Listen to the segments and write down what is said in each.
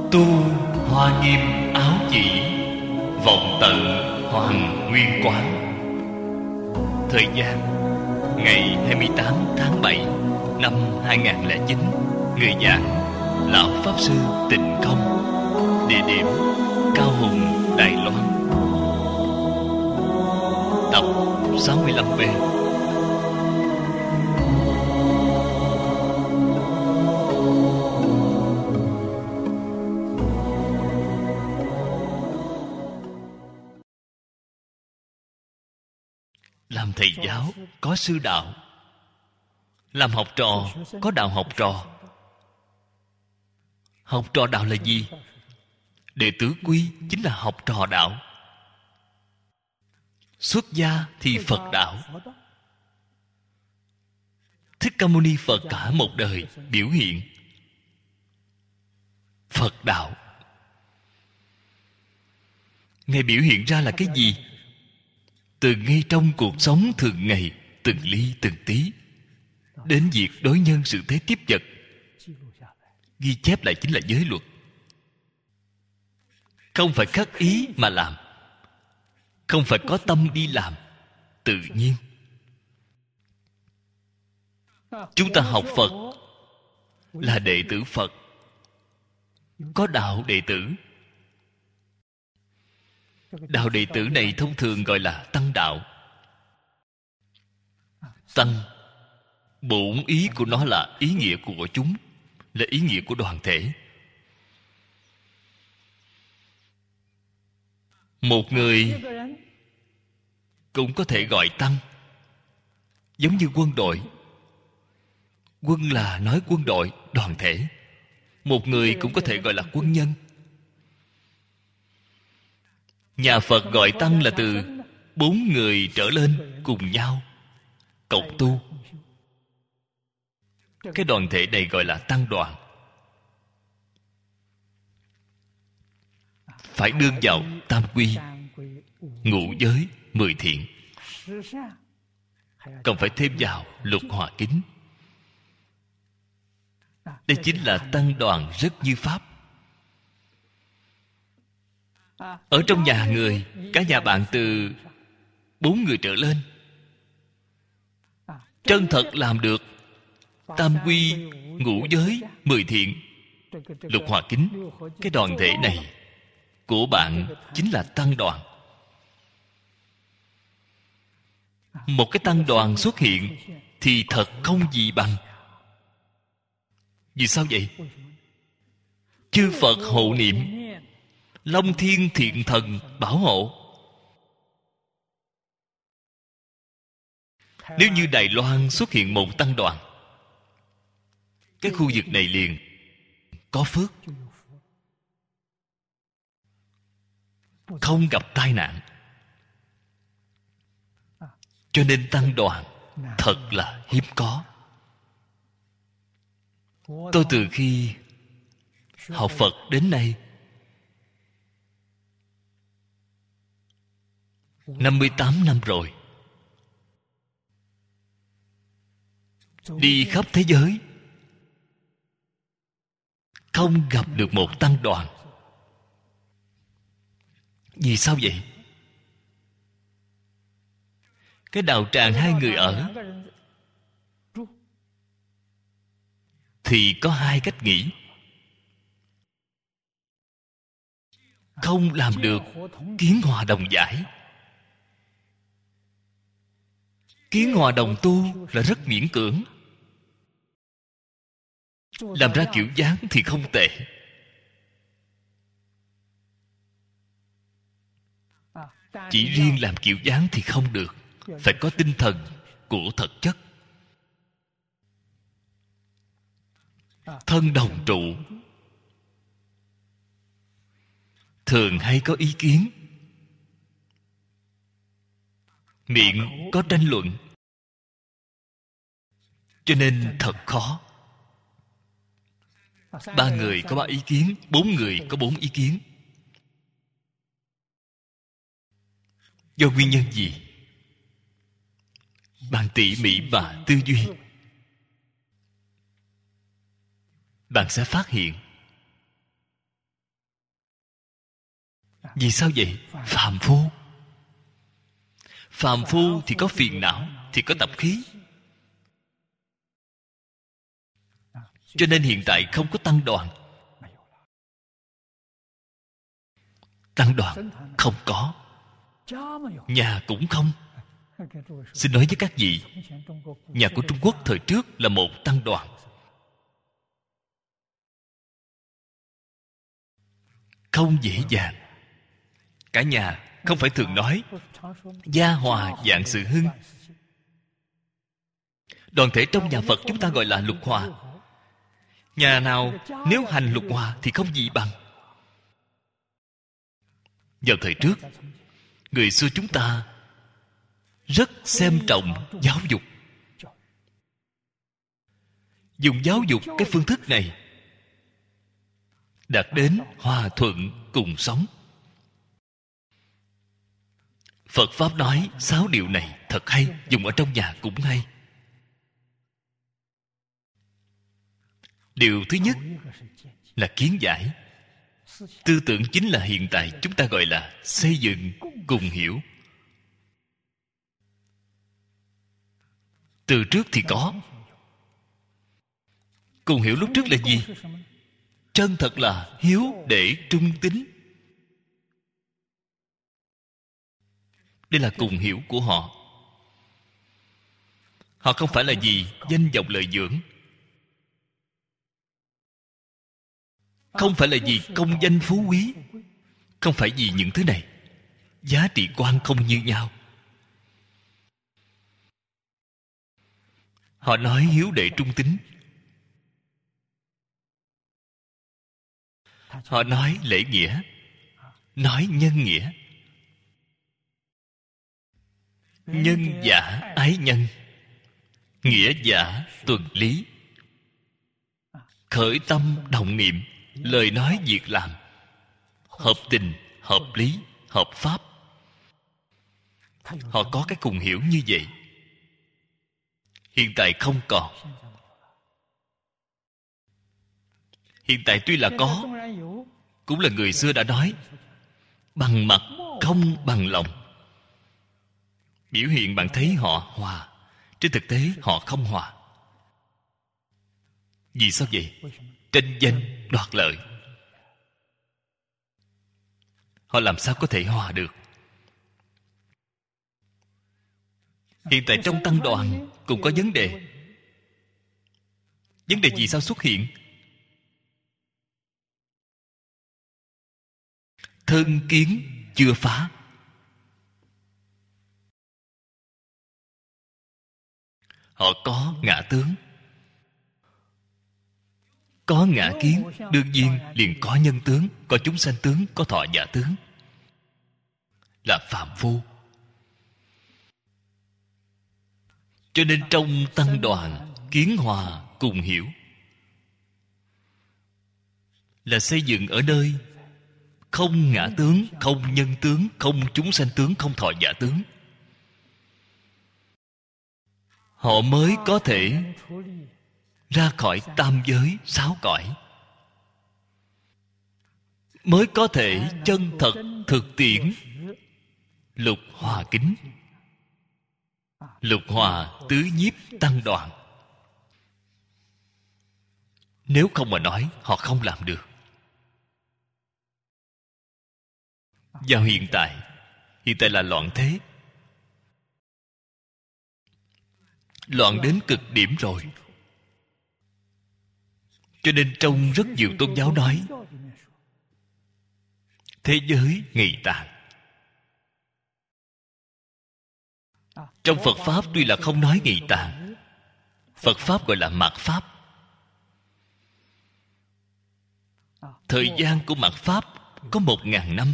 Tu hoa nghiêm áo chỉ, vọng tận hoàng nguyên quán. Thời gian ngày 28 tháng 7 năm 2009. Người giảng Lão Pháp Sư Tịnh Không. Địa điểm Cao Hùng, Đài Loan. Tập 65B. Làm thầy giáo có sư đạo, làm học trò có đạo học trò. Học trò đạo là gì? Đệ tử quy chính là học trò đạo. Xuất gia thì Phật đạo. Thích Ca Mâu Ni Phật cả một đời biểu hiện Phật đạo. Ngài biểu hiện ra là cái gì? Từ ngay trong cuộc sống thường ngày, từng ly từng tí, đến việc đối nhân xử thế tiếp vật, ghi chép lại chính là giới luật. Không phải khắc ý mà làm, không phải có tâm đi làm, tự nhiên. Chúng ta học Phật là đệ tử Phật, có đạo đệ tử. Đạo đệ tử này thông thường gọi là tăng đạo. Tăng, bổn ý của nó là ý nghĩa của chúng, là ý nghĩa của đoàn thể. Một người cũng có thể gọi tăng, giống như quân đội. Quân là nói quân đội, đoàn thể. Một người cũng có thể gọi là quân nhân. Nhà Phật gọi tăng là từ 4 người trở lên cùng nhau cộng tu. Cái đoàn thể này gọi là tăng đoàn. Phải đương vào tam quy, ngũ giới, 10 thiện, còn phải thêm vào lục hòa kính. Đây chính là tăng đoàn rất như pháp. Ở trong nhà người, cả nhà bạn từ 4 người trở lên, chân thật làm được tam quy, ngũ giới, 10 thiện, lục hòa kính, cái đoàn thể này của bạn chính là tăng đoàn. Một cái tăng đoàn xuất hiện thì thật không gì bằng. Vì sao vậy? Chư Phật hộ niệm, Long Thiên Thiện Thần bảo hộ. Nếu như Đài Loan xuất hiện một tăng đoàn, cái khu vực này liền có phước, không gặp tai nạn. Cho nên tăng đoàn thật là hiếm có. Tôi từ khi học Phật đến nay 58 năm rồi, đi khắp thế giới không gặp được một tăng đoàn. Vì sao vậy? Cái đạo tràng 2 người ở thì có 2 cách nghĩ. Không làm được kiến hòa đồng giải. Kiến hòa đồng tu là rất miễn cưỡng. Làm ra kiểu dáng thì không tệ. Chỉ riêng làm kiểu dáng thì không được. Phải có tinh thần của thực chất. Thân đồng trụ, thường hay có ý kiến, miệng có tranh luận, cho nên thật khó. 3 người có 3 ý kiến, 4 người có 4 ý kiến. Do nguyên nhân gì? Bạn tỉ mỉ mà tư duy, bạn sẽ phát hiện Vì sao vậy? Phàm phu. Phàm phu thì có phiền não, thì có tập khí. Cho nên hiện tại không có tăng đoàn. Tăng đoàn không có, nhà cũng không. Xin nói với các vị, nhà của Trung Quốc thời trước là một tăng đoàn. Không dễ dàng. Cả nhà không phải thường nói gia hòa vạn sự hưng. Đoàn thể trong nhà Phật chúng ta gọi là lục hòa. Nhà nào nếu hành lục hòa thì không gì bằng. Vào thời trước, người xưa chúng ta rất xem trọng giáo dục. Dùng giáo dục cái phương thức này đạt đến hòa thuận cùng sống. Phật Pháp nói 6 điều này thật hay, dùng ở trong nhà cũng hay. Điều thứ nhất là kiến giải. Tư tưởng chính là hiện tại chúng ta gọi là xây dựng cùng hiểu. Từ trước thì có. Cùng hiểu lúc trước là gì? Chân thật là hiếu để trung tín. Đây là cùng hiểu của họ. Họ không phải là gì danh vọng lợi dưỡng, không phải là gì công danh phú quý, không phải vì những thứ này. Giá trị quan không như nhau. Họ nói hiếu đệ trung tín, họ nói lễ nghĩa, nói nhân nghĩa. Nhân giả ái nhân, nghĩa giả tuần lý. Khởi tâm động niệm, lời nói việc làm hợp tình, hợp lý, hợp pháp. Họ có cái cùng hiểu như vậy. Hiện tại không còn. Hiện tại tuy là có, cũng là người xưa đã nói bằng mặt không bằng lòng. Biểu hiện bạn thấy họ hòa, trên thực tế họ không hòa. Vì sao vậy? Tranh danh đoạt lợi. Họ làm sao có thể hòa được? Hiện tại trong tăng đoàn cũng có vấn đề. Vấn đề gì sao xuất hiện? Thân kiến chưa phá. Họ có ngã tướng. Có ngã kiến, đương nhiên liền có nhân tướng, có chúng sanh tướng, có thọ giả tướng. Là phàm phu. Cho nên trong tăng đoàn kiến hòa cùng hiểu là xây dựng ở nơi không ngã tướng, không nhân tướng, không chúng sanh tướng, không thọ giả tướng. Họ mới có thể ra khỏi tam giới 6 cõi, mới có thể chân thật thực tiễn lục hòa kính, lục hòa tứ nhiếp tăng đoàn. Nếu không mà nói, họ không làm được. Vào hiện tại là loạn thế, loạn đến cực điểm rồi. Cho nên trong rất nhiều tôn giáo nói thế giới ngày tàn. Trong Phật Pháp tuy là không nói ngày tàn, Phật Pháp gọi là mạt Pháp. Thời gian của mạt Pháp có 1000 năm.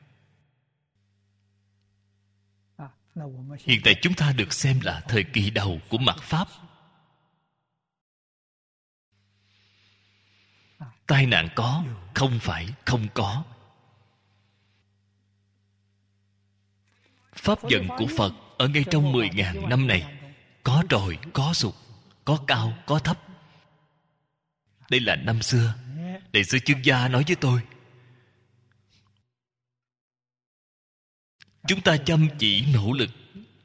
Hiện tại chúng ta được xem là thời kỳ đầu của mạt Pháp. Tai nạn có, không phải không có. Pháp vận của Phật ở ngay trong 10.000 năm này có trồi, có sụt, có cao, có thấp. Đây là năm xưa Đại sư Chương Gia nói với tôi. Chúng ta chăm chỉ nỗ lực,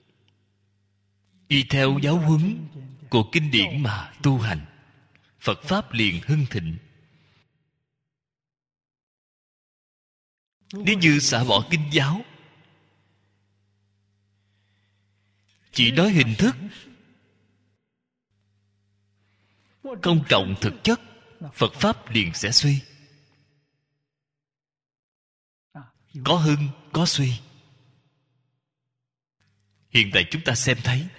y theo giáo huấn của kinh điển mà tu hành, Phật Pháp liền hưng thịnh. Nếu như xả bỏ kinh giáo, chỉ nói hình thức, không trọng thực chất, Phật Pháp liền sẽ suy. Có hưng, có suy. Hiện tại chúng ta xem thấy,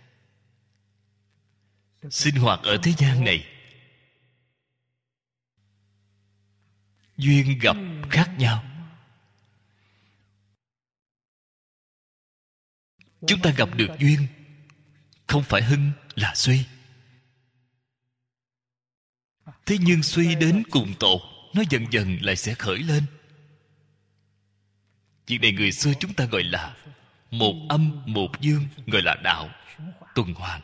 sinh hoạt ở thế gian này, duyên gặp khác nhau. Chúng ta gặp được duyên, không phải hưng là suy. Thế nhưng suy đến cùng tột, nó dần dần lại sẽ khởi lên. Chuyện này người xưa chúng ta gọi là một âm một dương, gọi là đạo tuần hoàn.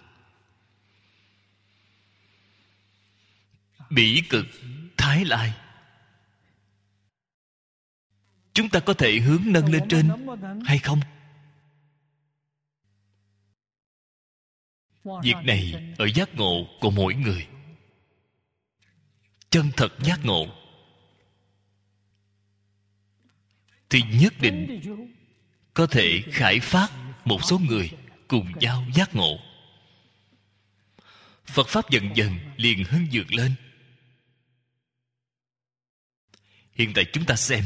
Bỉ cực thái lai, chúng ta có thể hướng nâng lên trên hay không? Việc này ở giác ngộ của mỗi người. Chân thật giác ngộ thì nhất định có thể khải phát một số người cùng nhau giác ngộ. Phật Pháp dần dần liền hưng vượt lên. Hiện tại chúng ta xem,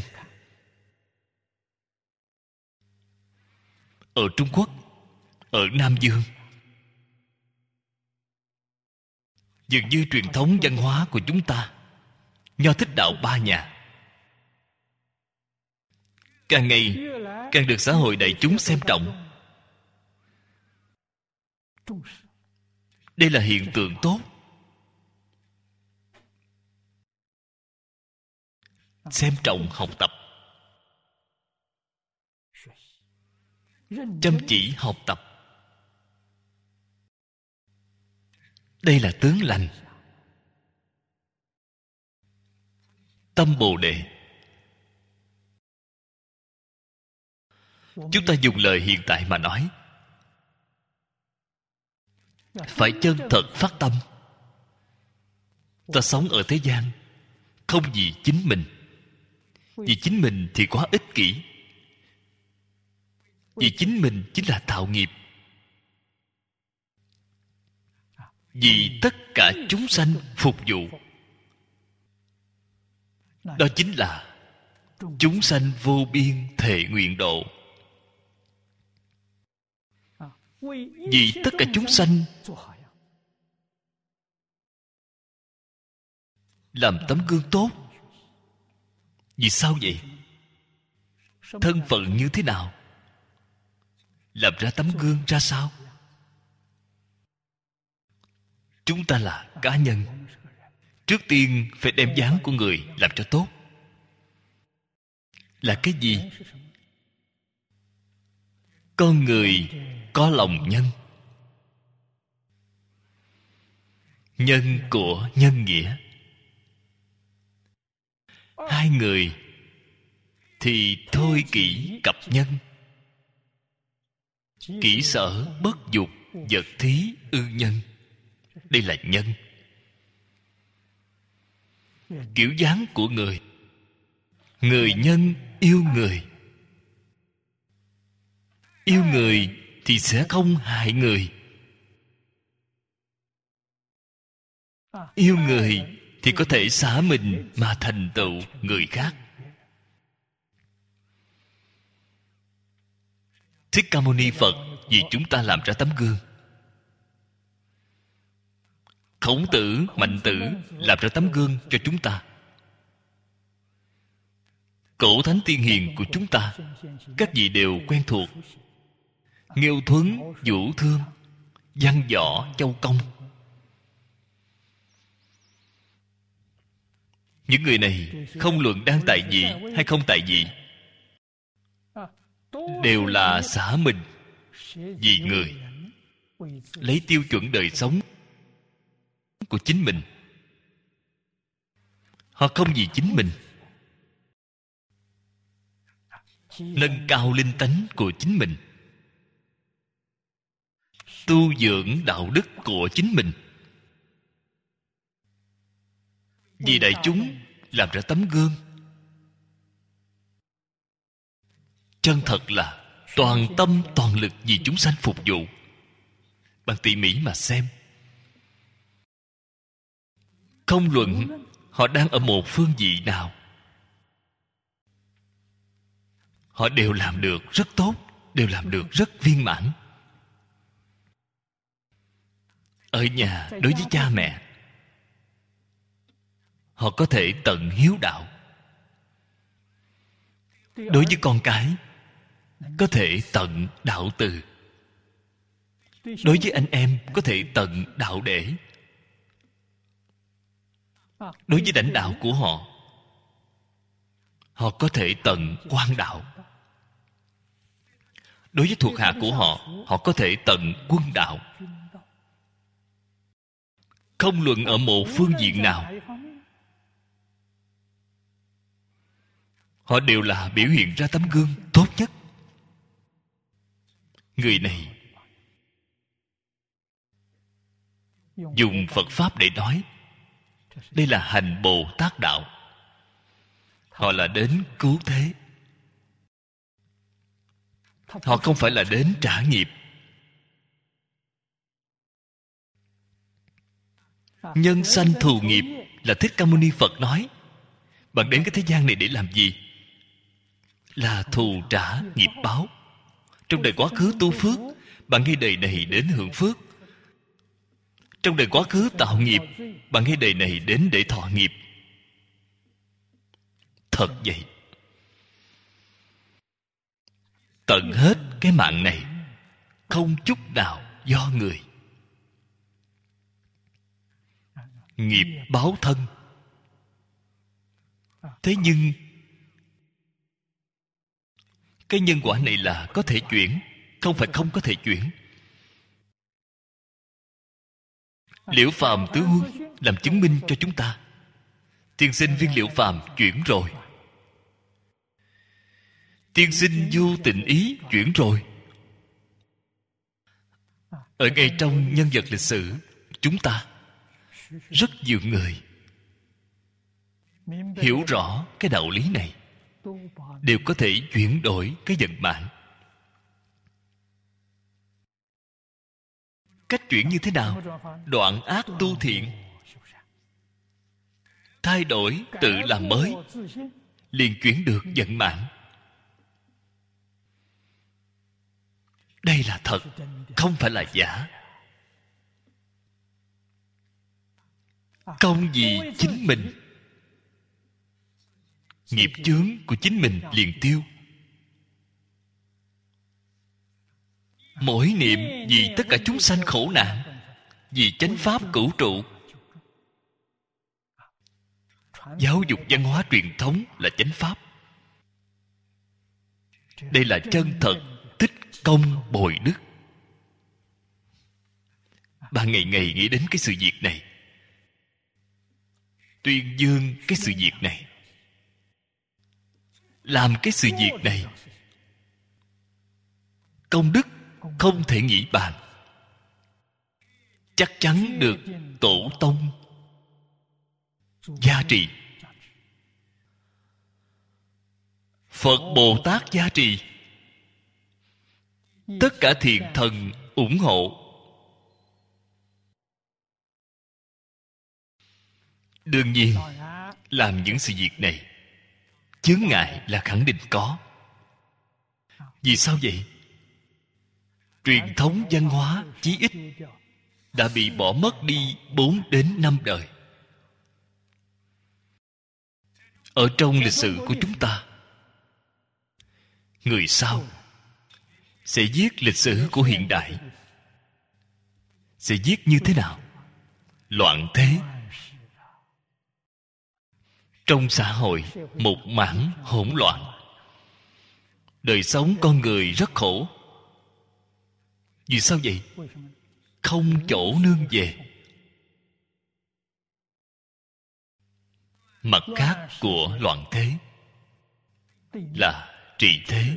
ở Trung Quốc, ở Nam Dương, dường như truyền thống văn hóa của chúng ta, Nho Thích Đạo ba nhà, càng ngày càng được xã hội đại chúng xem trọng. Đây là hiện tượng tốt. Xem trọng học tập, chăm chỉ học tập, đây là tướng lành. Tâm Bồ Đề. Chúng ta dùng lời hiện tại mà nói, phải chân thật phát tâm. Ta sống ở thế gian không vì chính mình. Vì chính mình thì quá ích kỷ. Vì chính mình chính là tạo nghiệp. Vì tất cả chúng sanh phục vụ, đó chính là chúng sanh vô biên thệ nguyện độ. Vì tất cả chúng sanh làm tấm gương tốt. Vì sao vậy? Thân phận như thế nào? Làm ra tấm gương ra sao? Chúng ta là cá nhân, trước tiên phải đem dáng của người làm cho tốt. Là cái gì? Con người có lòng nhân. Nhân của nhân nghĩa. Hai người thì thôi kỷ cập nhân. Kỷ sở bất dục, vật thí ư nhân. Đây là nhân. Kiểu dáng của người. Người nhân yêu người. Yêu người thì sẽ không hại người. Yêu người thì có thể xả mình mà thành tựu người khác. Thích Ca Mâu Ni Phật vì chúng ta làm ra tấm gương. Khổng Tử, Mạnh Tử làm ra tấm gương cho chúng ta. Cổ thánh tiên hiền của chúng ta, các vị đều quen thuộc. Nghiêu Thuấn, Vũ Thương, Văn Võ, Châu Công. Những người này không luận đang tại vị hay không tại vị, đều là xả mình vì người, lấy tiêu chuẩn đời sống của chính mình. Họ không vì chính mình. nâng cao linh tánh của chính mình, tu dưỡng đạo đức của chính mình, vì đại chúng làm ra tấm gương. Chân thật là toàn tâm toàn lực vì chúng sanh phục vụ. Bạn tỉ mỉ mà xem, không luận họ đang ở một phương vị nào, họ đều làm được rất tốt, đều làm được rất viên mãn. Ở nhà đối với cha mẹ, họ có thể tận hiếu đạo. Đối với con cái, có thể tận đạo từ. Đối với anh em, có thể tận đạo để. Đối với lãnh đạo của họ, họ có thể tận quan đạo. Đối với thuộc hạ của họ, họ có thể tận quân đạo. Không luận ở một phương diện nào, họ đều là biểu hiện ra tấm gương tốt nhất. Người này dùng Phật Pháp để nói, đây là hành Bồ Tát đạo. Họ là đến cứu thế, họ không phải là đến trả nghiệp. Nhân sanh thù nghiệp là Thích Ca Mâu Ni Phật nói. Bạn đến cái thế gian này để làm gì? Là thù trả nghiệp báo. Trong đời quá khứ tu phước, bạn ngay đời này đến hưởng phước. Trong đời quá khứ tạo nghiệp, bạn ngay đời này đến để thọ nghiệp. Thật vậy. Tận hết cái mạng này, không chút nào do người. Nghiệp báo thân. Thế nhưng cái nhân quả này là có thể chuyển, không phải không có thể chuyển. Liễu Phàm Tứ Huân làm chứng minh cho chúng ta. Tiên sinh Viên Liễu Phàm chuyển rồi. Tiên sinh Vô Tình Ý chuyển rồi. Ở ngay trong nhân vật lịch sử chúng ta, rất nhiều người hiểu rõ cái đạo lý này, đều có thể chuyển đổi cái vận mạng. Cách chuyển như thế nào? Đoạn ác tu thiện, thay đổi tự làm mới, liền chuyển được vận mạng. Đây là thật, không phải là giả. Công vì chính mình, nghiệp chướng của chính mình liền tiêu. Mỗi niệm vì tất cả chúng sanh khổ nạn, vì chánh pháp cửu trụ. Giáo dục văn hóa truyền thống là chánh pháp. Đây là chân thật tích công bồi đức. Bạn ngày ngày nghĩ đến cái sự việc này, tuyên dương cái sự việc này, làm cái sự việc này, công đức không thể nghĩ bàn. Chắc chắn được tổ tông gia trì, Phật Bồ Tát gia trì, tất cả thiện thần ủng hộ. Đương nhiên, làm những sự việc này, chướng ngại là khẳng định có. Vì sao vậy? Truyền thống văn hóa chí ít đã bị bỏ mất đi 4 đến 5 đời. Ở trong lịch sử của chúng ta, người sau sẽ viết lịch sử của hiện đại, sẽ viết như thế nào? Loạn thế. Trong xã hội một mảng hỗn loạn, đời sống con người rất khổ. Vì sao vậy? Không chỗ nương về. Mặt khác của loạn thế là trị thế.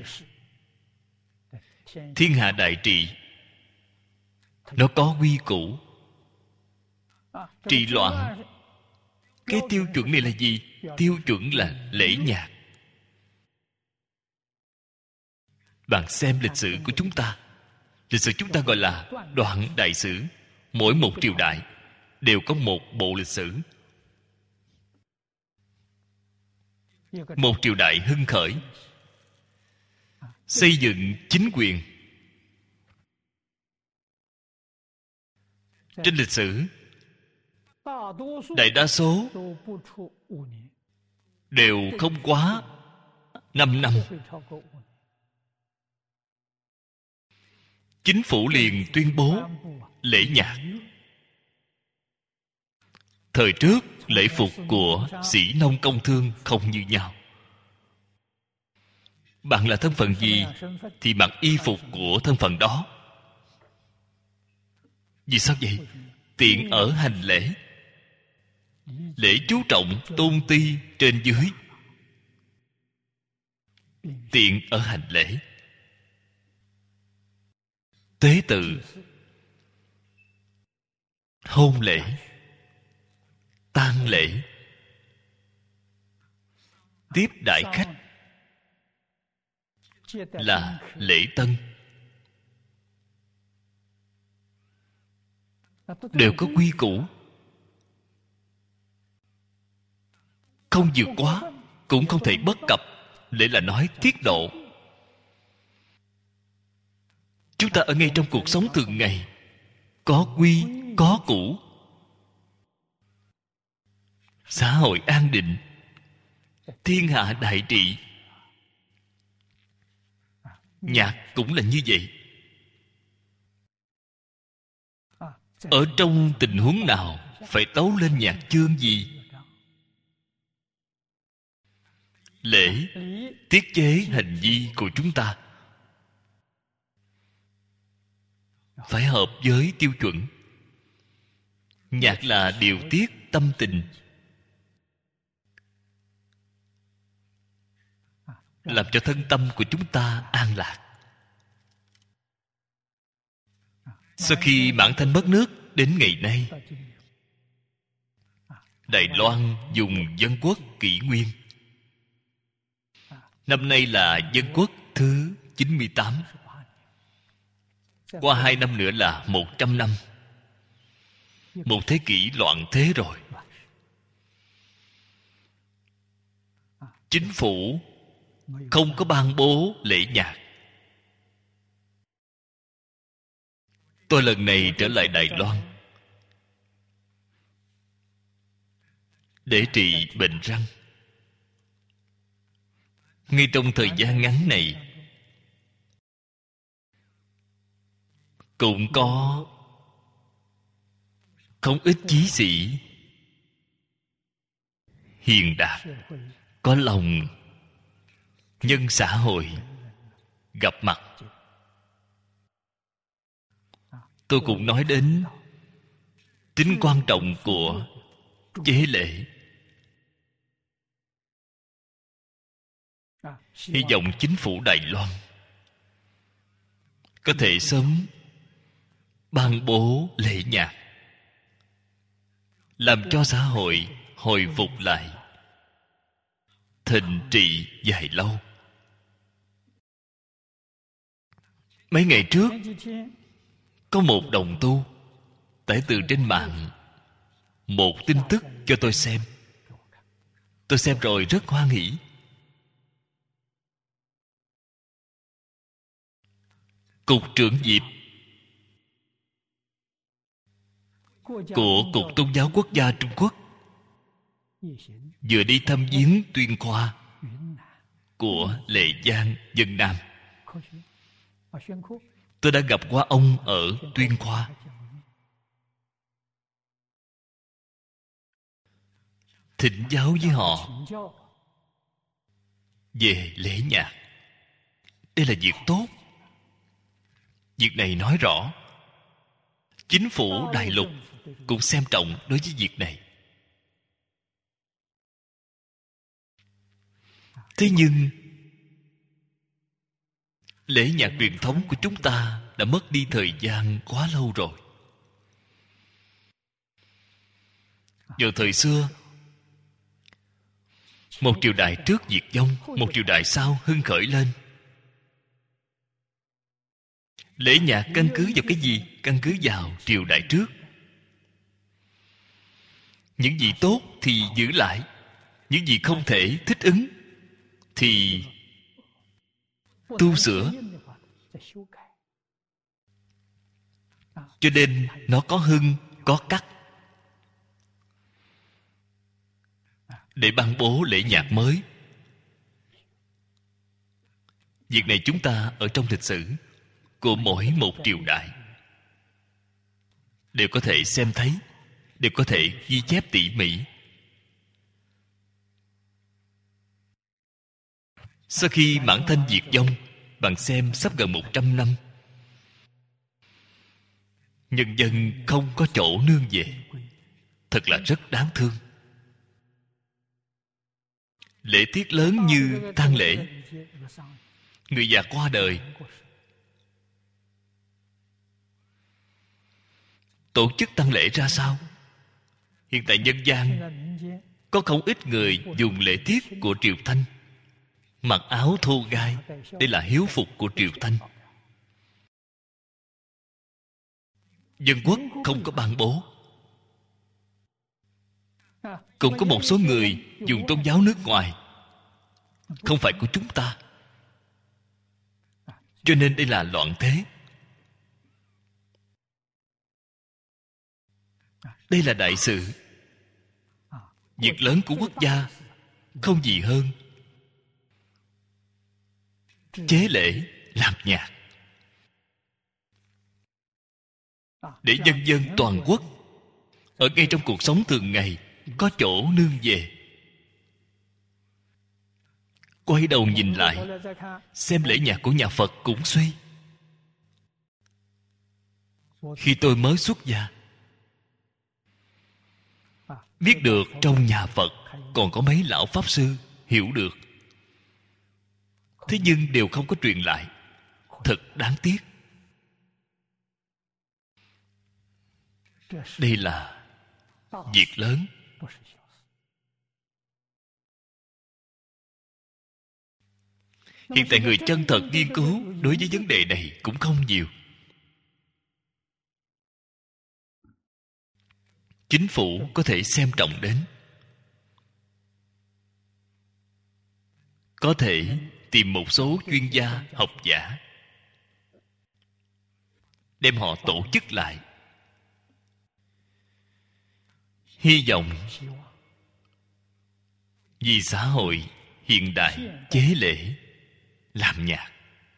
Thiên hạ đại trị, nó có quy củ. Trị loạn, cái tiêu chuẩn này là gì? Tiêu chuẩn là lễ nhạc. Bạn xem lịch sử của chúng ta. Lịch sử chúng ta gọi là đoạn đại sử. Mỗi một triều đại đều có một bộ lịch sử. Một triều đại hưng khởi, xây dựng chính quyền. Trên lịch sử, đại đa số đều không quá 5 năm. Chính phủ liền tuyên bố lễ nhạc. Thời trước, lễ phục của sĩ nông công thương không như nhau. Bạn là thân phận gì thì mặc y phục của thân phận đó. Vì sao vậy? Tiện ở hành lễ. Lễ chú trọng tôn ti trên dưới, tiện ở hành lễ. Tế tự, hôn lễ, tang lễ, tiếp đại khách là lễ tân, đều có quy củ. Không vượt quá, cũng không thể bất cập, để là nói tiết độ. Chúng ta ở ngay trong cuộc sống thường ngày, có quy, có củ. Xã hội an định, thiên hạ đại trị. Nhạc cũng là như vậy. Ở trong tình huống nào phải tấu lên nhạc chương gì? Lễ, tiết chế hành vi của chúng ta phải hợp với tiêu chuẩn. Nhạc là điều tiết tâm tình, làm cho thân tâm của chúng ta an lạc. Sau khi Mãn Thanh mất nước đến ngày nay, Đài Loan dùng dân quốc kỷ nguyên. Năm nay là dân quốc thứ 98. Qua 2 năm nữa là 100 năm. Một thế kỷ loạn thế rồi. Chính phủ không có ban bố lễ nhạc. Tôi lần này trở lại Đài Loan để trị bệnh răng. Ngay trong thời gian ngắn này, cũng có không ít chí sĩ hiền đạt, có lòng nhân xã hội gặp mặt. Tôi cũng nói đến tính quan trọng của chế lễ. Hy vọng chính phủ Đài Loan có thể sớm ban bố lễ nhạc, làm cho xã hội hồi phục lại, thịnh trị dài lâu. Mấy ngày trước, có một đồng tu tải từ trên mạng một tin tức cho tôi xem. Tôi xem rồi rất hoan hỉ. Cục trưởng Diệp của Cục Tôn giáo Quốc gia Trung Quốc vừa đi thăm viếng tuyên khoa của Lệ Giang, Vân Nam. Tôi đã gặp qua ông ở tuyên khoa. Thỉnh giáo với họ về lễ nhạc. Đây là việc tốt. Việc này nói rõ chính phủ đại lục cũng xem trọng đối với việc này. Thế nhưng Lễ nhạc truyền thống của chúng ta đã mất đi thời gian quá lâu rồi. Vào thời xưa, một triều đại trước diệt vong, một triều đại sau hưng khởi lên. Lễ nhạc căn cứ vào cái gì? Căn cứ vào triều đại trước. Những gì tốt thì giữ lại, những gì không thể thích ứng thì tu sửa. Cho nên nó có hưng, có cắt, để ban bố lễ nhạc mới. Việc này chúng ta ở trong lịch sử của mỗi một triều đại đều có thể xem thấy, đều có thể ghi chép tỉ mỉ. Sau khi Mãn Thanh diệt vong, bạn xem sắp gần 100 năm, nhân dân không có chỗ nương về, thật là rất đáng thương. Lễ tiết lớn như tang lễ, người già qua đời, tổ chức tang lễ ra sao? Hiện tại nhân gian có không ít người dùng lễ tiết của triều Thanh, mặc áo thô gai, đây là hiếu phục của triều Thanh. Dân quốc không có ban bố. Cũng có một số người dùng tôn giáo nước ngoài, không phải của chúng ta, cho nên đây là loạn thế. Đây là đại sự. Việc lớn của quốc gia không gì hơn chế lễ làm nhạc, để nhân dân toàn quốc ở ngay trong cuộc sống thường ngày có chỗ nương về. Quay đầu nhìn lại, xem lễ nhạc của nhà Phật cũng suy. Khi tôi mới xuất gia, biết được trong nhà Phật còn có mấy lão pháp sư hiểu được, thế nhưng đều không có truyền lại. Thật đáng tiếc. Đây là việc lớn. Hiện tại người chân thật nghiên cứu đối với vấn đề này cũng không nhiều. Chính phủ có thể xem trọng đến, có thể tìm một số chuyên gia học giả, đem họ tổ chức lại. Hy vọng vì xã hội hiện đại chế lễ làm nhạc,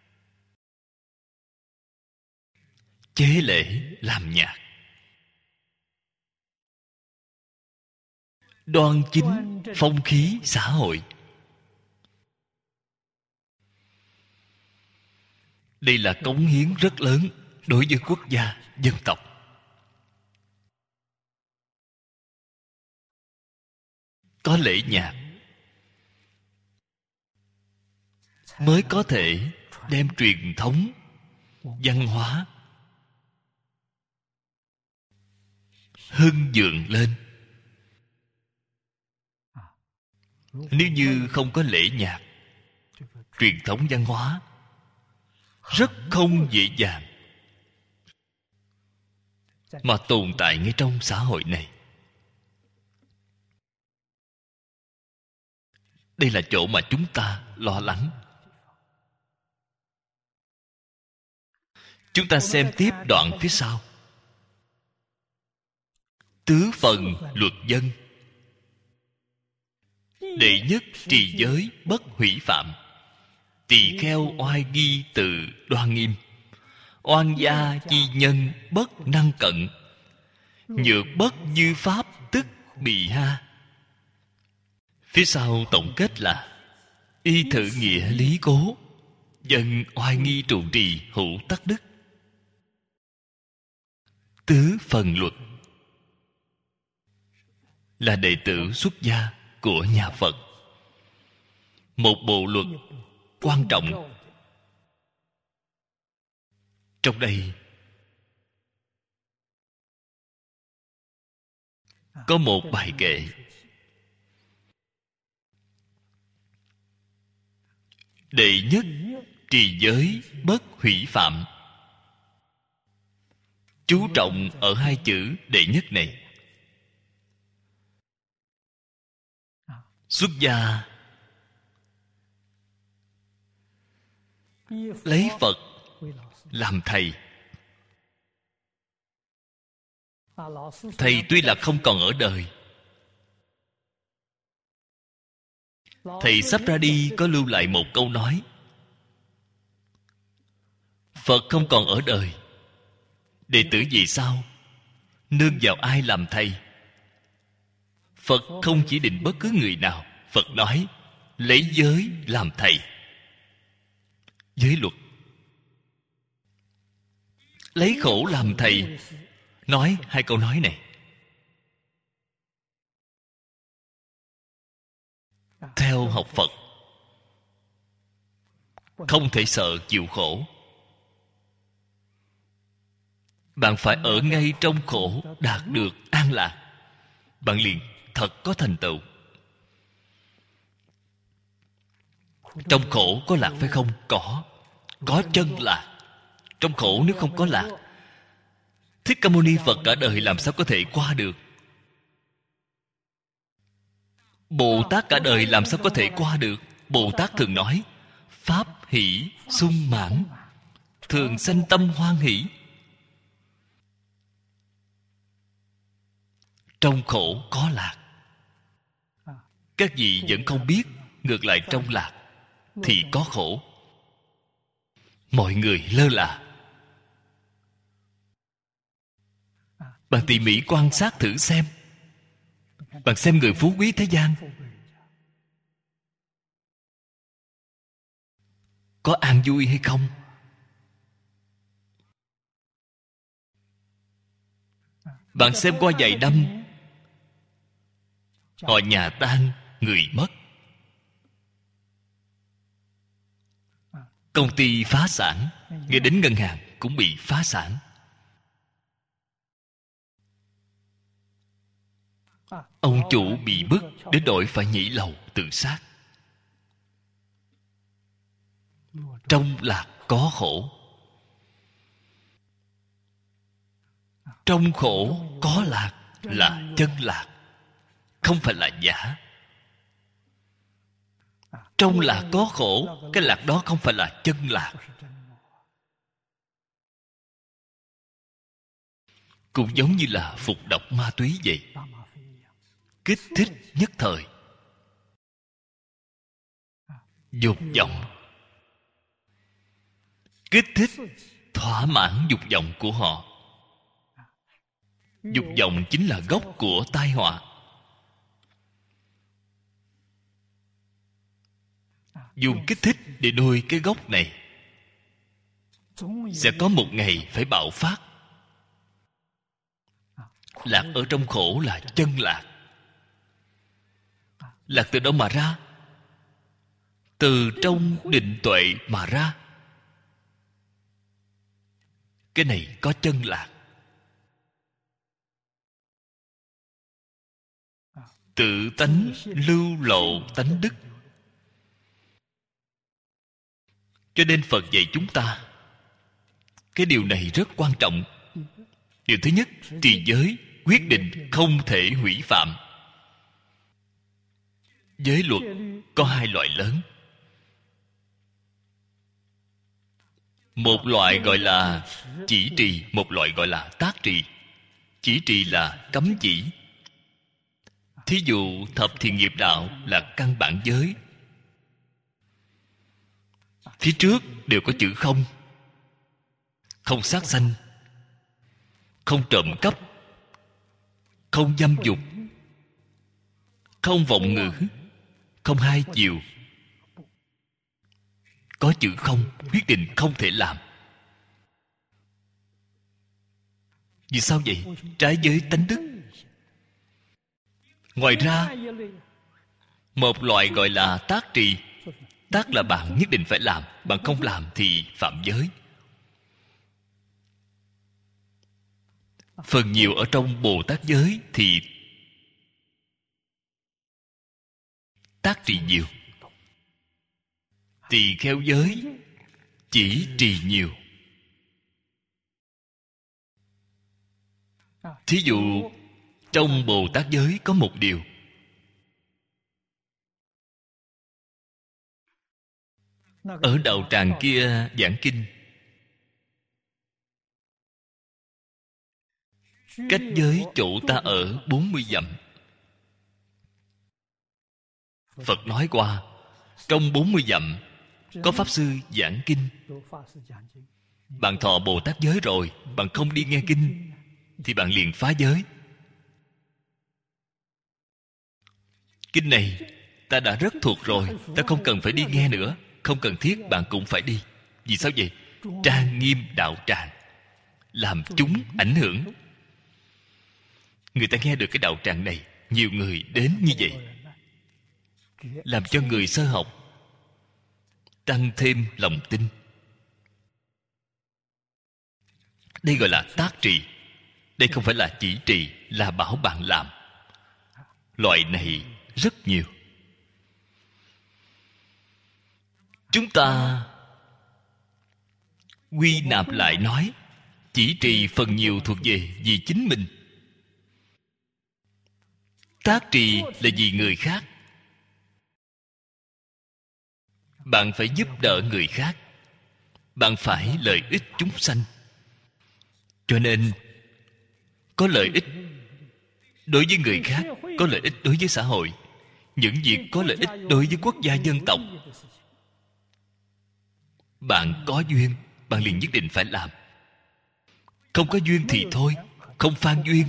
chế lễ làm nhạc đoan chính phong khí xã hội. Đây là cống hiến rất lớn đối với quốc gia, dân tộc. Có lễ nhạc mới có thể đem truyền thống văn hóa hưng vượng lên. Nếu như không có lễ nhạc, truyền thống văn hóa rất không dễ dàng mà tồn tại ngay trong xã hội này. Đây là chỗ mà chúng ta lo lắng. Chúng ta xem tiếp đoạn phía sau. Tứ phần luật dân. Đệ nhất trì giới bất hủy phạm. Tỳ kheo oai nghi tự đoan nghiêm. Oan gia chi nhân bất năng cận. Nhược bất như pháp tức bị ha. Phía sau tổng kết là: y thử nghĩa lý cố, dân oai nghi trụ trì hữu tắc đức. Tứ phần luật là đệ tử xuất gia của nhà Phật. Một bộ luật quan trọng Trong đây có một bài kệ: đệ nhất trì giới bất hủy phạm. Chú trọng ở hai chữ đệ nhất này. Xuất gia lấy Phật làm thầy. Thầy tuy là không còn ở đời, thầy sắp ra đi có lưu lại một câu nói: Phật không còn ở đời, đệ tử vì sao nương vào ai làm thầy? Phật không chỉ định bất cứ người nào. Phật nói lấy giới làm thầy. Giới luật. Lấy khổ làm thầy. Nói hai câu nói này, theo học Phật không thể sợ chịu khổ. Bạn phải ở ngay trong khổ đạt được an lạc, bạn liền thật có thành tựu. Trong khổ có lạc phải không? Có chân lạc. Trong khổ nếu không có lạc, Thích Ca Mâu Ni Phật cả đời làm sao có thể qua được? Bồ Tát cả đời làm sao có thể qua được? Bồ Tát thường nói pháp hỷ sung mãn, thường sanh tâm hoan hỷ. Trong khổ có lạc, các vị vẫn không biết. Ngược lại trong lạc thì có khổ. Mọi người lơ là. Bạn tỉ mỉ quan sát thử xem. Bạn xem người phú quý thế gian có an vui hay không? Bạn xem qua vài năm, họ nhà tan, người mất, công ty phá sản, ngay đến ngân hàng cũng bị phá sản. Ông chủ bị bức đến nỗi phải nhảy lầu tự sát. Trong lạc có khổ, trong khổ có lạc, là chân lạc, không phải là giả. Trong lạc có khổ, cái lạc đó không phải là chân lạc. Cũng giống như là phục độc ma túy vậy, kích thích nhất thời, dục vọng, kích thích thỏa mãn dục vọng của họ. Dục vọng chính là gốc của tai họa. Dùng kích thích để nuôi cái gốc này, sẽ có một ngày phải bạo phát. Lạc ở trong khổ là chân lạc. Lạc từ đâu mà ra? Từ trong định tuệ mà ra. Cái này có chân lạc. Tự tánh lưu lộ tánh đức. Cho nên Phật dạy chúng ta, cái điều này rất quan trọng. Điều thứ nhất, trì giới quyết định không thể hủy phạm. Giới luật có hai loại lớn. Một loại gọi là chỉ trì, một loại gọi là tác trì. Chỉ trì là cấm chỉ. Thí dụ thập thiện nghiệp đạo là căn bản giới. Phía trước đều có chữ không. Không sát sanh, không trộm cắp, không dâm dục, không vọng ngữ, không hai chiều. Có chữ không, quyết định không thể làm. Vì sao vậy? Trái với tánh đức. Ngoài ra, một loại gọi là tác trì. Tác là bạn nhất định phải làm, bạn không làm thì phạm giới. Phần nhiều ở trong Bồ Tát giới thì tác trì nhiều, tỳ kheo giới chỉ trì nhiều. Thí dụ trong Bồ Tát giới có một điều: ở đạo tràng kia giảng kinh, cách giới chỗ ta ở 40 dặm. Phật nói qua, trong 40 dặm có Pháp Sư giảng kinh. Bạn thọ Bồ Tát giới rồi, bạn không đi nghe kinh thì bạn liền phá giới. Kinh này ta đã rất thuộc rồi, ta không cần phải đi nghe nữa. Không cần thiết bạn cũng phải đi. Vì sao vậy? Trang nghiêm đạo tràng, làm chúng ảnh hưởng. Người ta nghe được cái đạo tràng này, nhiều người đến như vậy, làm cho người sơ học tăng thêm lòng tin. Đây gọi là tác trì. Đây không phải là chỉ trì, là bảo bạn làm. Loại này rất nhiều. Chúng ta quy nạp lại nói, chỉ trì phần nhiều thuộc về vì chính mình. Tác trì là vì người khác. Bạn phải giúp đỡ người khác, bạn phải lợi ích chúng sanh. Cho nên có lợi ích đối với người khác, có lợi ích đối với xã hội. Những việc có lợi ích đối với quốc gia dân tộc, bạn có duyên, bạn liền nhất định phải làm. Không có duyên thì thôi, không phan duyên.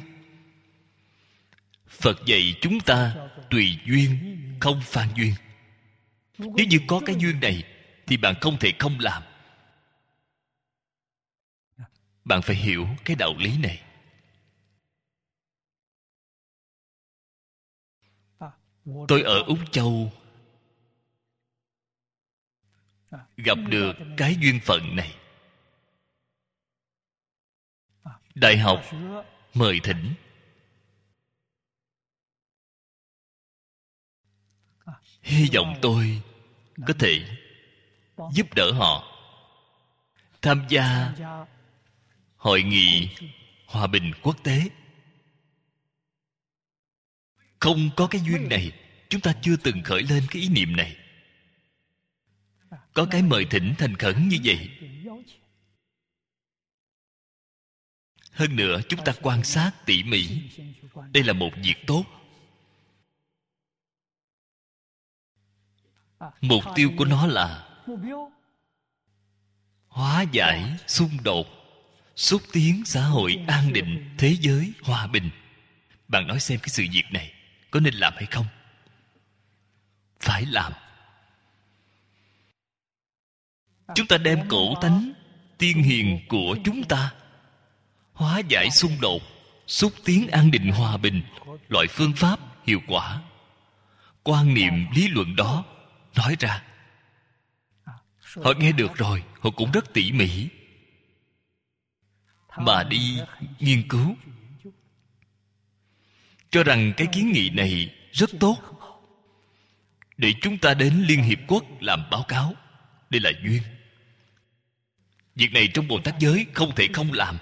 Phật dạy chúng ta tùy duyên, không phan duyên. Nếu như có cái duyên này thì bạn không thể không làm. Bạn phải hiểu cái đạo lý này. Tôi ở Úc Châu gặp được cái duyên phận này. Đại học mời thỉnh, hy vọng tôi có thể giúp đỡ họ tham gia hội nghị hòa bình quốc tế. Không có cái duyên này, chúng ta chưa từng khởi lên cái ý niệm này. Có cái mời thỉnh thành khẩn như vậy, hơn nữa chúng ta quan sát tỉ mỉ, đây là một việc tốt. Mục tiêu của nó là hóa giải xung đột, xúc tiến xã hội an định, thế giới hòa bình. Bạn nói xem cái sự việc này có nên làm hay không? Phải làm. Chúng ta đem cổ tánh tiên hiền của chúng ta hóa giải xung đột, xúc tiến an định hòa bình, loại phương pháp hiệu quả, quan niệm lý luận đó nói ra. Họ nghe được rồi, họ cũng rất tỉ mỉ mà đi nghiên cứu, cho rằng cái kiến nghị này rất tốt, để chúng ta đến Liên Hiệp Quốc làm báo cáo. Đây là duyên. Việc này trong Bồ Tát giới không thể không làm.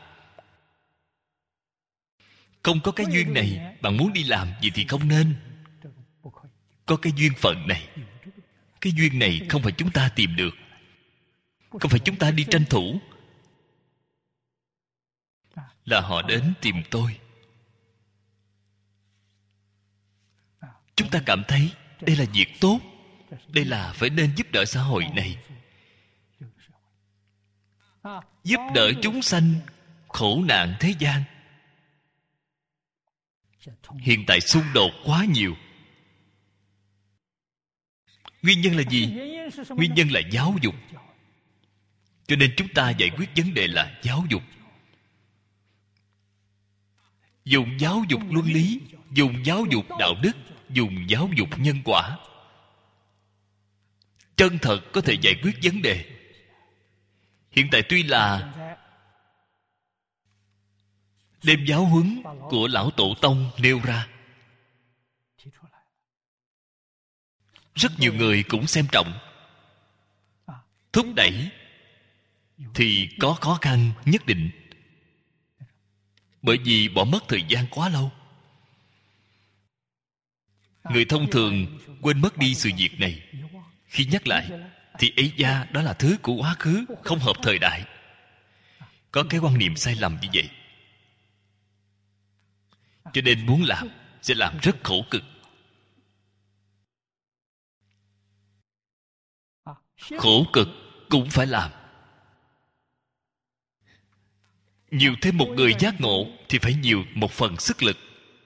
Không có cái duyên này, bạn muốn đi làm gì thì không nên. Có cái duyên phận này. Cái duyên này không phải chúng ta tìm được, không phải chúng ta đi tranh thủ, là họ đến tìm tôi. Chúng ta cảm thấy đây là việc tốt, đây là phải nên giúp đỡ xã hội này, giúp đỡ chúng sanh khổ nạn thế gian. Hiện tại xung đột quá nhiều. Nguyên nhân là gì? Nguyên nhân là giáo dục. Cho nên chúng ta giải quyết vấn đề là giáo dục. Dùng giáo dục luân lý, dùng giáo dục đạo đức, dùng giáo dục nhân quả, chân thật có thể giải quyết vấn đề. Hiện tại tuy là đem giáo huấn của lão tổ tông nêu ra. Rất nhiều người cũng xem trọng, thúc đẩy, thì có khó khăn nhất định. Bởi vì bỏ mất thời gian quá lâu. Người thông thường quên mất đi sự việc này. Khi nhắc lại thì ấy da, đó là thứ của quá khứ, không hợp thời đại. Có cái quan niệm sai lầm như vậy. Cho nên muốn làm sẽ làm rất khổ cực. Khổ cực cũng phải làm. Nhiều thêm một người giác ngộ thì phải nhiều một phần sức lực.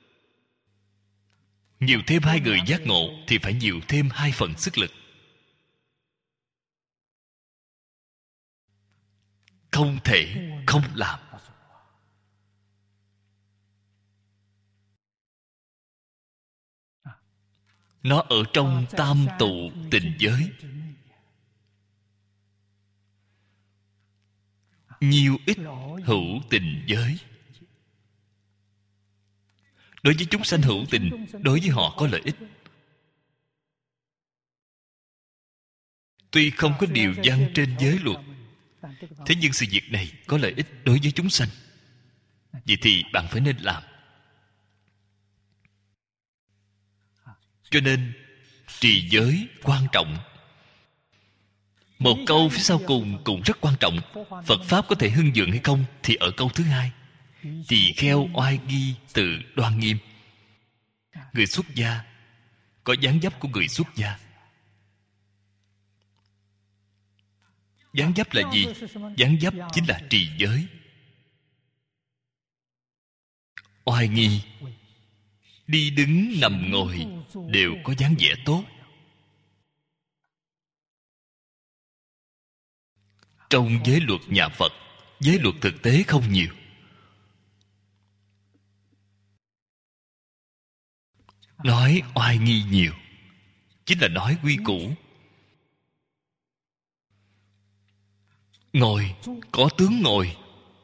Nhiều thêm 2 người giác ngộ thì phải nhiều thêm 2 phần sức lực. Không thể không làm. Nó ở trong tam tụ tình giới. Nhiều ít hữu tình giới. Đối với chúng sanh hữu tình, đối với họ có lợi ích. Tuy không có điều văn trên giới luật, thế nhưng sự việc này có lợi ích đối với chúng sanh. Vậy thì bạn phải nên làm. Cho nên trì giới quan trọng. Một câu phía sau cùng cũng rất quan trọng. Phật Pháp có thể hưng vượng hay không thì ở câu thứ hai. Tỳ kheo oai nghi tự đoan nghiêm. Người xuất gia có dáng dấp của người xuất gia. Dáng dấp là gì? Dáng dấp chính là trì giới. Oai nghi, đi đứng nằm ngồi đều có dáng vẻ tốt. Trong giới luật nhà Phật, giới luật thực tế không nhiều. Nói oai nghi nhiều, chính là nói quy củ. Ngồi có tướng ngồi,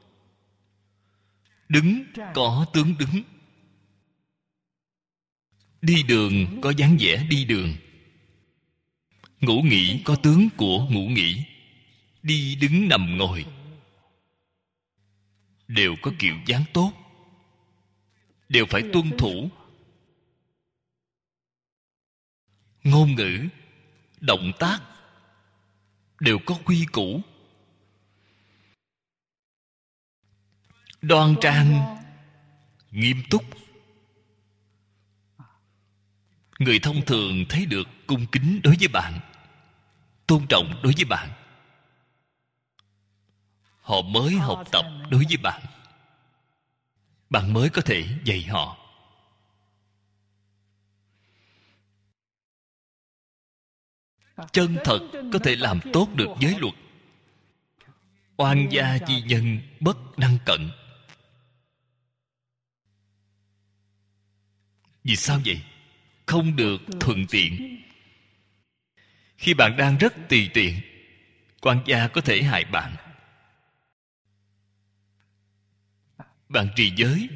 đứng có tướng đứng, đi đường có dáng vẻ đi đường, ngủ nghỉ có tướng của ngủ nghỉ, đi đứng nằm ngồi đều có kiểu dáng tốt, đều phải tuân thủ. Ngôn ngữ, động tác đều có quy củ. Đoan trang, nghiêm túc. Người thông thường thấy được cung kính đối với bạn, tôn trọng đối với bạn, họ mới học tập đối với bạn. Bạn mới có thể dạy họ. Chân thật có thể làm tốt được giới luật. Oan gia chi nhân bất năng cận. Vì sao vậy? Không được thuận tiện. Khi bạn đang rất tùy tiện, quan gia có thể hại bạn. Bạn trì giới,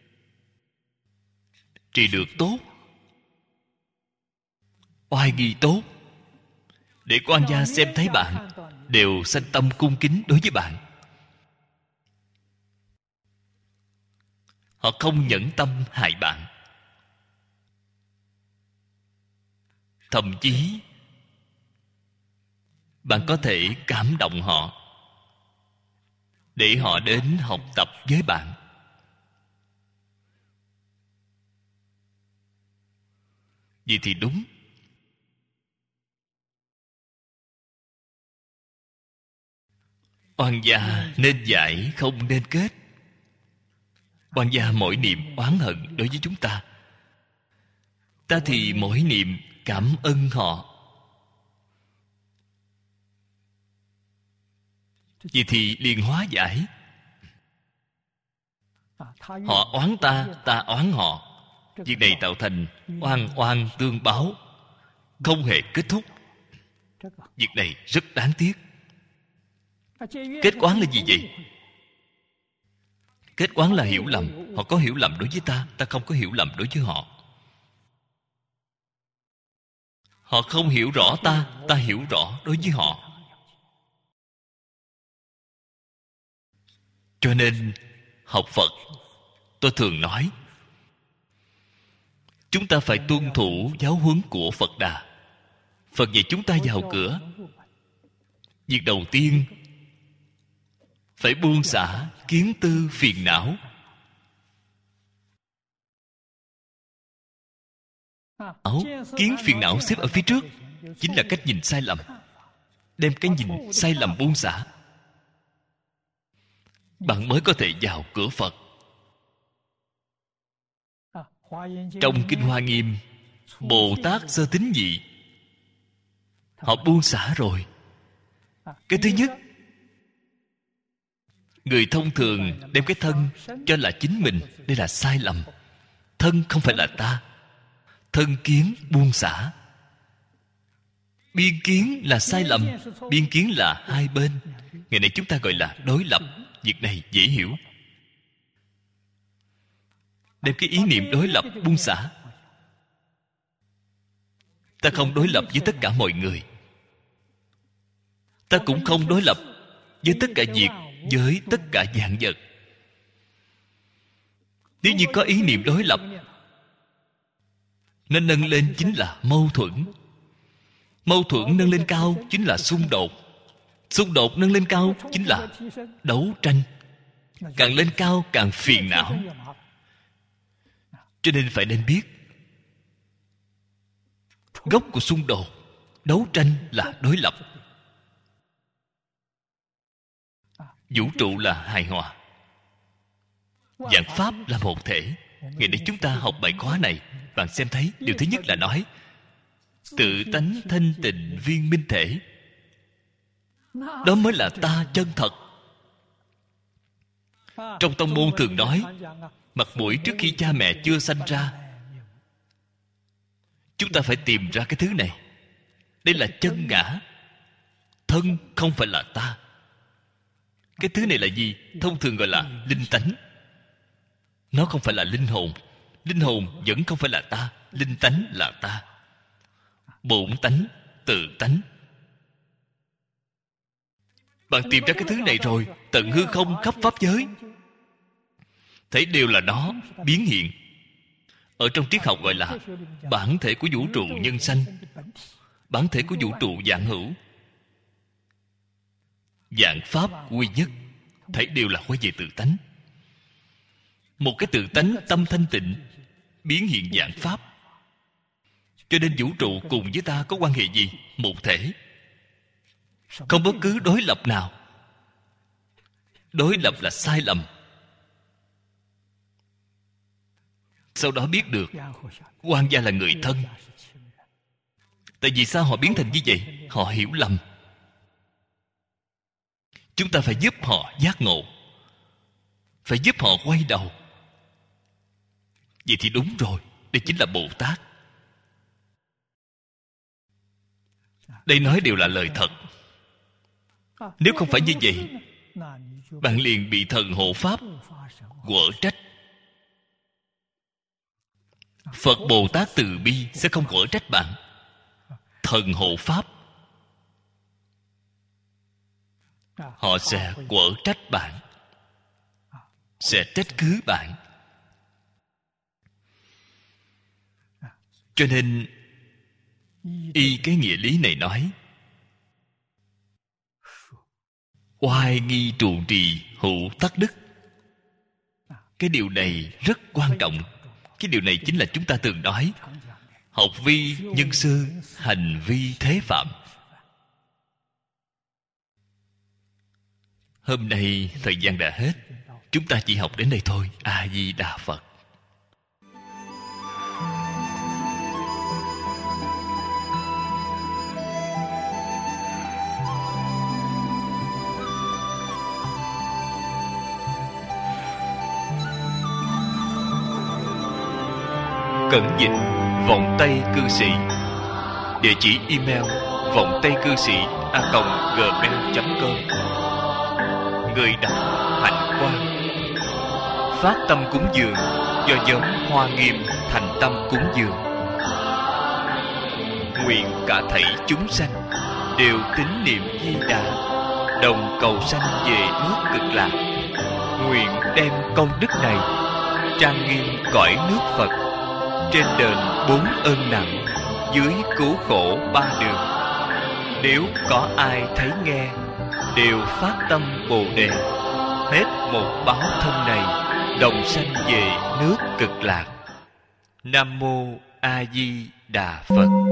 trì được tốt, oai nghi tốt, để quan gia xem thấy bạn đều sanh tâm cung kính đối với bạn. Họ không nhẫn tâm hại bạn. Thậm chí bạn có thể cảm động họ để họ đến học tập với bạn. Vậy thì đúng. Oan gia nên giải, không nên kết. Oan gia mỗi niệm oán hận đối với chúng ta, ta thì mỗi niệm cảm ơn họ. Vậy thì liền hóa giải. Họ oán ta, ta oán họ. Việc này tạo thành oan oan tương báo, không hề kết thúc. Việc này rất đáng tiếc. Kết oán là gì vậy? Kết quán là hiểu lầm. Họ có hiểu lầm đối với ta, ta không có hiểu lầm đối với họ. Họ không hiểu rõ ta, ta hiểu rõ đối với họ. Cho nên học Phật, tôi thường nói, chúng ta phải tuân thủ giáo huấn của Phật Đà. Phật dạy chúng ta vào cửa, việc đầu tiên phải buông xả kiến tư phiền não. Kiến phiền não xếp ở phía trước chính là cách nhìn sai lầm. Đem cái nhìn sai lầm buông xả, bạn mới có thể vào cửa Phật. Trong Kinh Hoa Nghiêm, Bồ Tát sơ tín nhị, họ buông xả rồi. Cái thứ nhất, người thông thường đem cái thân cho là chính mình. Đây là sai lầm. Thân không phải là ta. Thân kiến buông xả. Biên kiến là sai lầm. Biên kiến là hai bên. Ngày nay chúng ta gọi là đối lập. Việc này dễ hiểu. Đem cái ý niệm đối lập buông xả. Ta không đối lập với tất cả mọi người. Ta cũng không đối lập với tất cả việc, với tất cả vạn vật. Nếu như có ý niệm đối lập, nên nâng lên chính là mâu thuẫn. Mâu thuẫn nâng lên cao chính là xung đột. Xung đột nâng lên cao chính là đấu tranh. Càng lên cao càng phiền não. Cho nên phải nên biết gốc của xung đột, đấu tranh là đối lập. Vũ trụ là hài hòa, vạn pháp là một thể. Ngày nay chúng ta học bài khóa này, bạn xem thấy điều thứ nhất là nói tự tánh thanh tịnh viên minh thể. Đó mới là ta chân thật. Trong tông môn thường nói, mặt mũi trước khi cha mẹ chưa sanh ra. Chúng ta phải tìm ra cái thứ này. Đây là chân ngã. Thân không phải là ta. Cái thứ này là gì? Thông thường gọi là linh tánh. Nó không phải là linh hồn. Linh hồn vẫn không phải là ta. Linh tánh là ta. Bổn tánh, tự tánh. Bạn tìm ra cái thứ này rồi, tận hư không khắp pháp giới, thấy đều là nó biến hiện. Ở trong triết học gọi là bản thể của vũ trụ nhân sanh, bản thể của vũ trụ vạn hữu, vạn pháp quy nhất, thấy đều là quay về tự tánh. Một cái tự tánh tâm thanh tịnh biến hiện vạn pháp. Cho nên vũ trụ cùng với ta có quan hệ gì? Một thể. Không bất cứ đối lập nào. Đối lập là sai lầm. Sau đó biết được quan gia là người thân. Tại vì sao họ biến thành như vậy? Họ hiểu lầm. Chúng ta phải giúp họ giác ngộ, phải giúp họ quay đầu. Vậy thì đúng rồi, đây chính là Bồ Tát. Đây nói đều là lời thật. Nếu không phải như vậy, bạn liền bị thần hộ pháp quở trách. Phật Bồ Tát từ bi sẽ không quở trách bạn. Thần hộ pháp họ sẽ quở trách bạn, sẽ trách cứ bạn. Cho nên y cái nghĩa lý này nói, oai nghi trụ trì hữu tắc đức. Cái điều này rất quan trọng. Cái điều này chính là chúng ta thường nói học vi nhân sư, hành vi thế phạm. Hôm nay thời gian đã hết, chúng ta chỉ học đến đây thôi. A Di Đà Phật. Cẩn dịch Vọng Tây Cư Sĩ. Địa chỉ email vọng tây cư sĩ @gmail.com. Người đọc Hạnh Quang. phát tâm cúng dường do nhóm Hoa Nghiêm thành tâm cúng dường. Nguyện cả thảy chúng sanh đều tín niệm Di Đà, đồng cầu sanh về nước Cực Lạc. Nguyện đem công đức này trang nghiêm cõi nước Phật, trên đền 4 ơn nặng, dưới cứu khổ 3 đường. Nếu có ai thấy nghe, đều phát tâm Bồ Đề, hết một báo thân này, đồng sanh về nước Cực Lạc. Nam mô A Di Đà Phật.